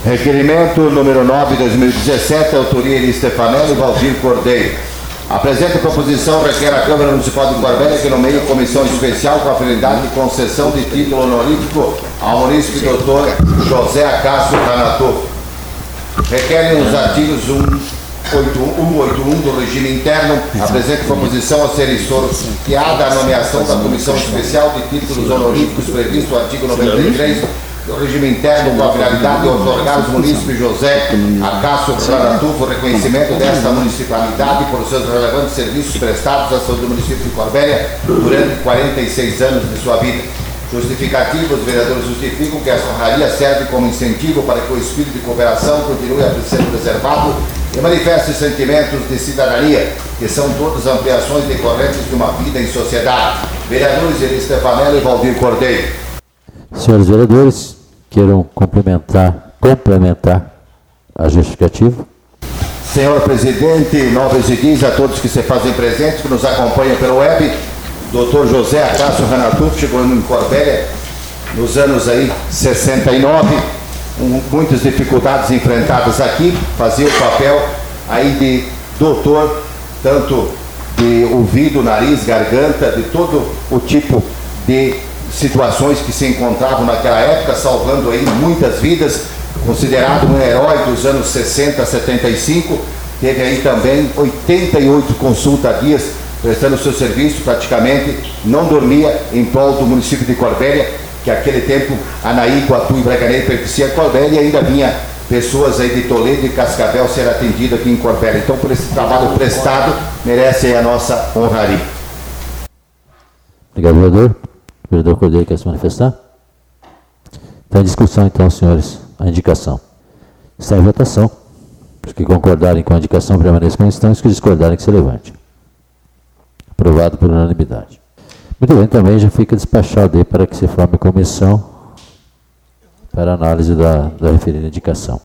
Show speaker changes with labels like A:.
A: Requerimento número 9, 2017, autoria Eli Stefanelli e Valdir Cordeiro. Apresenta proposição, requer a Câmara Municipal de Corbélia que nomeie comissão especial com a finalidade de concessão de título honorífico ao munícipe Dr. José Acácio Ranatov. Requerem os artigos 181 do regime interno. Apresenta proposição a ser sorteada a nomeação da comissão especial de títulos honoríficos previsto no artigo 93 do regime interno, com a finalidade de otorgar aos munícipes José Acácio Ranatov o reconhecimento desta municipalidade por seus relevantes serviços prestados à saúde do município de Corbélia durante 46 anos de sua vida. Justificativo, os vereadores justificam que essa honraria serve como incentivo para que o espírito de cooperação continue a ser preservado e manifeste sentimentos de cidadania, que são todas ampliações decorrentes de uma vida em sociedade. Vereadores Eli Stefanelli e Valdir Cordeiro.
B: Senhores vereadores, queiram complementar a justificativa?
A: Senhor presidente, nobres e guis a todos que se fazem presentes, que nos acompanham pelo web, Dr. José Acácio Ranatov chegou em Corbélia nos anos aí 69, muitas dificuldades enfrentadas aqui, fazia o papel aí de doutor, tanto de ouvido, nariz, garganta, de todo o tipo de situações que se encontravam naquela época, salvando aí muitas vidas, considerado um herói dos anos 60 a 75, teve aí também 88 consultadias, prestando seu serviço, praticamente não dormia em prol do município de Corbélia, que aquele tempo Anaí, Iguatu e Braganeiro pertencia a Corbélia, e ainda vinha pessoas aí de Toledo e Cascavel ser atendido aqui em Corbélia. Então, por esse trabalho prestado, merece aí a nossa honraria.
B: Obrigado, vereador. O vereador Cordeiro quer se manifestar? Está em discussão, então, senhores, a indicação. Está em votação. Os que concordarem com a indicação permaneçam como estão, os que discordarem que se levante. Aprovado por unanimidade. Muito bem, também já fica despachado aí para que se forme comissão para análise da referida indicação.